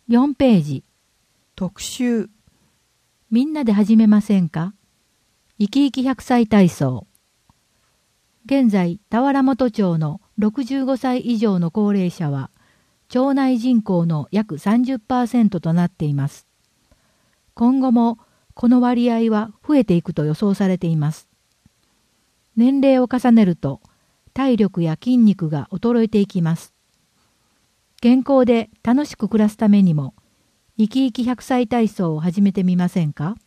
4ページ。 特集。 みんなで始めませんか？生き生き100歳体操。現在、田原本町の65歳以上の高齢者は、町内人口の約 30% となっています。今後もこの割合は増えていくと予想されています。年齢を重ねると、体力や筋肉が衰えていきます。健康で楽しく暮らすためにも、生き生き100歳体操を始めてみませんか？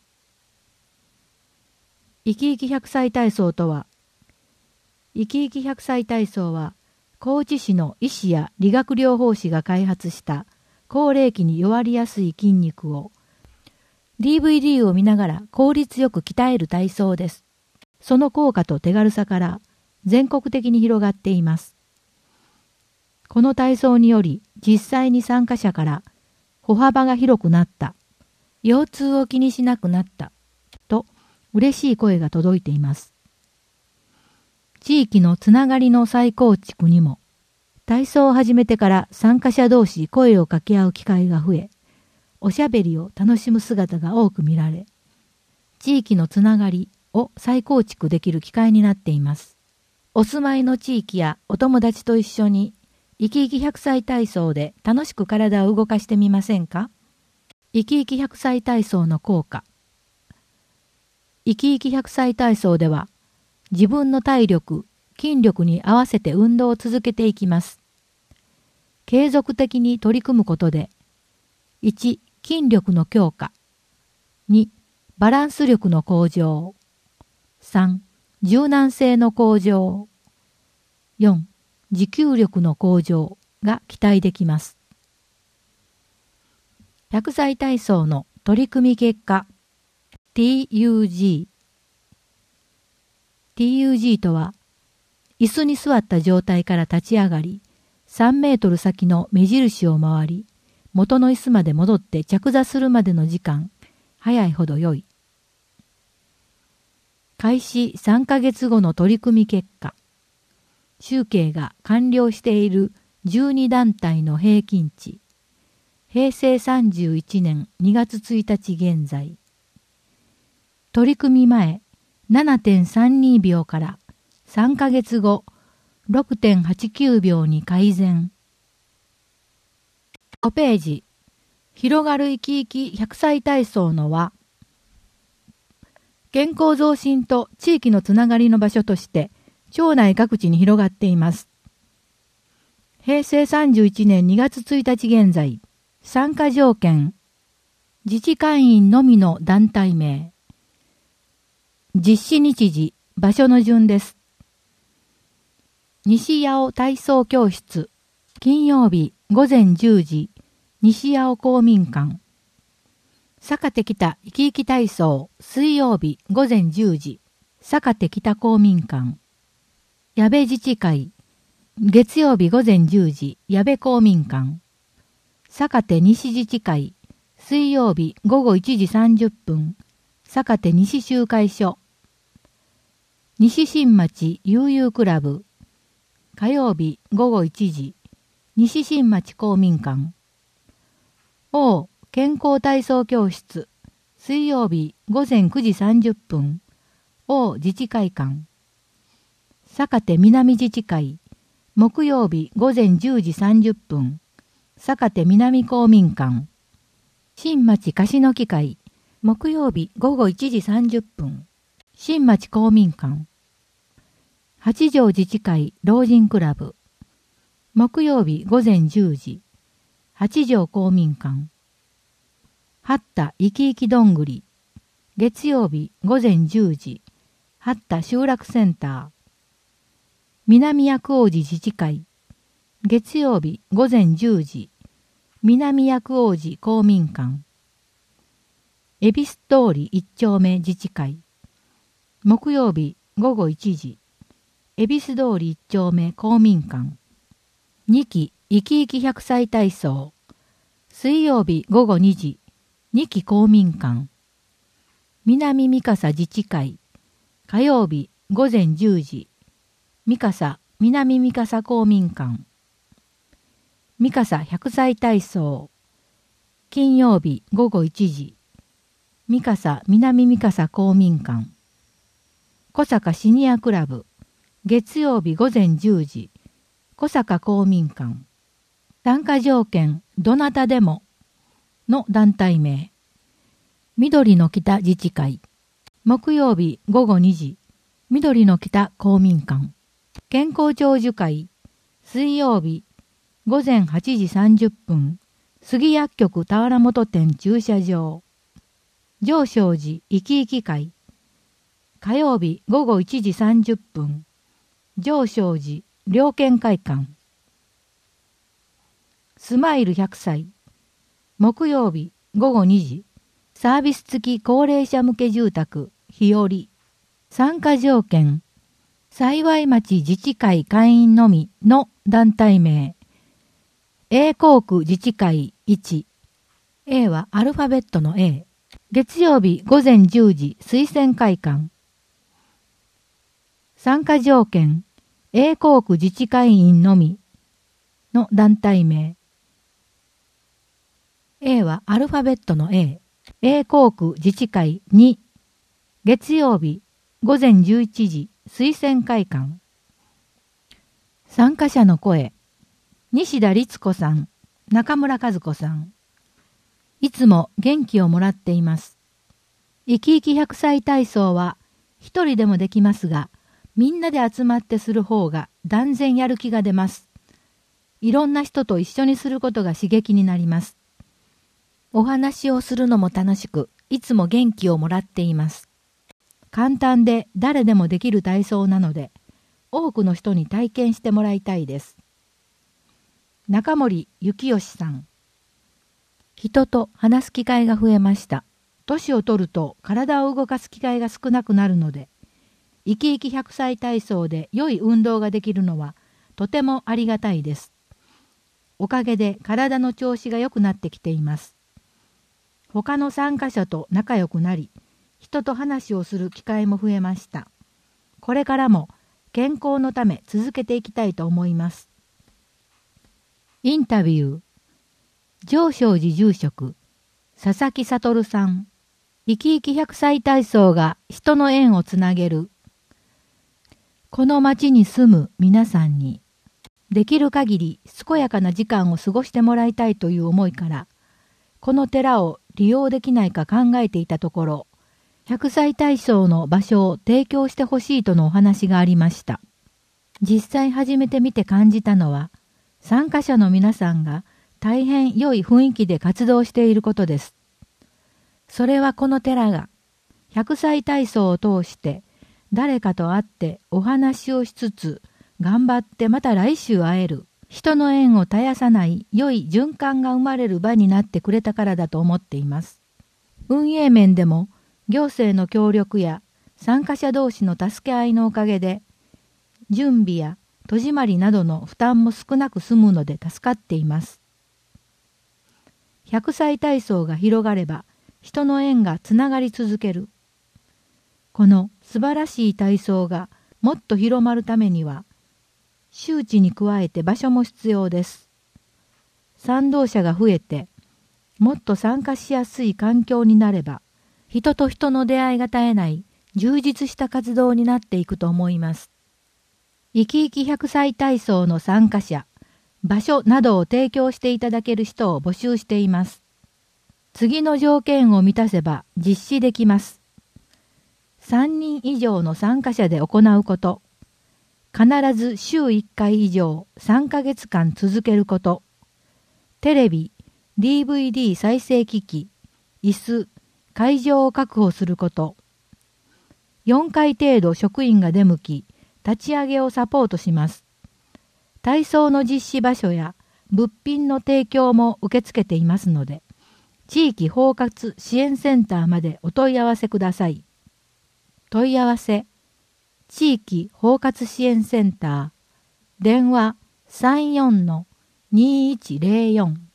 生き生き100歳体操とは、生き生き100歳体操は、高知市の医師や理学療法士が開発した高齢期に弱りやすい筋肉を DVD を見ながら効率よく鍛える体操です。その効果と手軽さから全国的に広がっています。この体操により実際に参加者から歩幅が広くなった、腰痛を気にしなくなったと嬉しい声が届いています。地域のつながりの再構築にも、体操を始めてから参加者同士声を掛け合う機会が増え、おしゃべりを楽しむ姿が多く見られ、地域のつながりを再構築できる機会になっています。お住まいの地域やお友達と一緒に生き生き100歳体操で楽しく体を動かしてみませんか？生き生き100歳体操の効果。生き生き100歳体操では、自分の体力、筋力に合わせて運動を続けていきます。継続的に取り組むことで、1、筋力の強化。2、バランス力の向上。3、柔軟性の向上。4、持久力の向上が期待できます。100歳体操の取り組み結果。TUG。TUG とは、椅子に座った状態から立ち上がり、3メートル先の目印を回り、元の椅子まで戻って着座するまでの時間、早いほど良い。開始3ヶ月後の取り組み結果。集計が完了している12団体の平均値。平成31年2月1日現在。取り組み前 7.32 秒から3ヶ月後 6.89 秒に改善。5ページ。広がる生き生き100歳体操の輪。健康増進と地域のつながりの場所として町内各地に広がっています。平成31年2月1日現在、参加条件、自治会員のみの団体名、実施日時、場所の順です。西八尾体操教室、金曜日午前10時、西八尾公民館。坂手北生き生き体操、水曜日午前10時、坂手北公民館。矢部自治会、月曜日午前10時、矢部公民館。坂手西自治会、水曜日午後1時30分、坂手西集会所。西新町悠々クラブ、火曜日午後1時、西新町公民館。王健康体操教室、水曜日午前9時30分、王自治会館。坂手南自治会、木曜日午前10時30分、坂手南公民館。新町樫野木会、木曜日午後1時30分、新町公民館。八条自治会老人クラブ、木曜日午前10時、八条公民館。八田生き生きどんぐり、月曜日午前10時、八田集落センター。南薬王子自治会、月曜日午前10時、南薬王子公民館。恵比寿通り一丁目自治会、木曜日午後1時、恵比寿通り一丁目公民館。2期生き生き100歳体操、水曜日午後2時、2期公民館。南三笠自治会、火曜日午前10時、三笠南三笠公民館。三笠100歳体操、 金曜日午後1時、三笠南三笠公民館。小坂シニアクラブ、月曜日午前10時、小坂公民館。参加条件、どなたでもの団体名。緑の北自治会。木曜日午後2時、緑の北公民館。健康長寿会。水曜日午前8時30分、杉薬局田原本店駐車場。上昇寺生き生き会。火曜日午後1時30分、上昇寺猟犬会館。スマイル100歳。木曜日午後2時、サービス付き高齢者向け住宅日和。参加条件、幸町自治会会員のみの団体名。A校区自治会1。A はアルファベットの A。月曜日午前10時推薦会館。参加条件、A校区自治会員のみの団体名。A はアルファベットの A。A 校区自治会2。月曜日午前11時推薦会館。参加者の声。西田律子さん、中村和子さん。いつも元気をもらっています。生き生き100歳体操は一人でもできますが、みんなで集まってする方が断然やる気が出ます。いろんな人と一緒にすることが刺激になります。お話をするのも楽しく、いつも元気をもらっています。簡単で誰でもできる体操なので、多くの人に体験してもらいたいです。中森幸義さん。人と話す機会が増えました。年を取ると体を動かす機会が少なくなるので、生き生き100歳体操で良い運動ができるのはとてもありがたいです。おかげで体の調子が良くなってきています。他の参加者と仲良くなり、人と話をする機会も増えました。これからも健康のため続けていきたいと思います。インタビュー。上昇寺住職、佐々木悟さん。生き生き100歳体操が人の縁をつなげる。この町に住む皆さんに、できる限り健やかな時間を過ごしてもらいたいという思いから、この寺を利用できないか考えていたところ、100歳体操の場所を提供してほしいとのお話がありました。実際始めてみて感じたのは、参加者の皆さんが大変良い雰囲気で活動していることです。それはこの寺が100歳体操を通して誰かと会ってお話をしつつ頑張ってまた来週会える人の縁を絶やさない良い循環が生まれる場になってくれたからだと思っています。運営面でも行政の協力や参加者同士の助け合いのおかげで準備や戸締まりなどの負担も少なく済むので助かっています。100歳体操が広がれば人の縁がつながり続ける。この素晴らしい体操がもっと広まるためには、周知に加えて場所も必要です。賛同者が増えて、もっと参加しやすい環境になれば、人と人の出会いが絶えない充実した活動になっていくと思います。生き生き100歳体操の参加者、場所などを提供していただける人を募集しています。次の条件を満たせば実施できます。3人以上の参加者で行うこと。必ず週1回以上3ヶ月間続けること。テレビ、DVD 再生機器、椅子、会場を確保すること。4回程度職員が出向き、立ち上げをサポートします。体操の実施場所や物品の提供も受け付けていますので、地域包括支援センターまでお問い合わせください。問い合わせ、地域包括支援センター、電話 34-2104